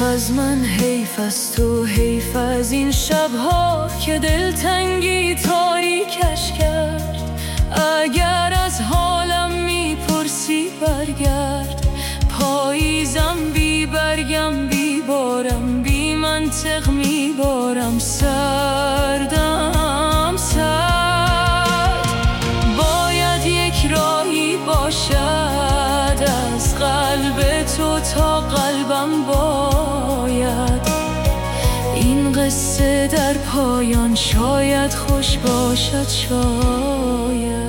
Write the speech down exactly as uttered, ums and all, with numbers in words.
از من، حیف از تو، حیف از این شبها که دلتنگی تاریکش کرد. اگر از حالم میپرسی برگرد، پاییزم بی برگم بی بارم، بی منطق میبارم سردم سرد. باید یک راهی باشد از قلب تو تا قلبم باید. این قصه در پایان شاید خوش باشد، شاید